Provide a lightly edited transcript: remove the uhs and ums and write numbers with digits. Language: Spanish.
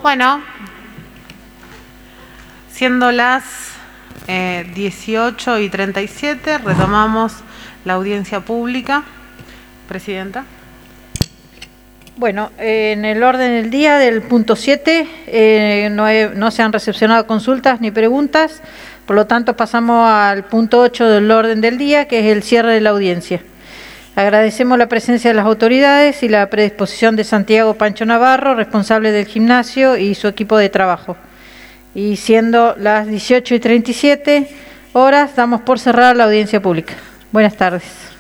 Bueno, siendo las 18:37, retomamos la audiencia pública. Presidenta. Bueno, en el orden del día del punto 7 no se han recepcionado consultas ni preguntas, por lo tanto pasamos al punto 8 del orden del día, que es el cierre de la audiencia. Agradecemos la presencia de las autoridades y la predisposición de Santiago Pancho Navarro, responsable del gimnasio, y su equipo de trabajo. Y siendo las 18:37 horas, damos por cerrada la audiencia pública. Buenas tardes.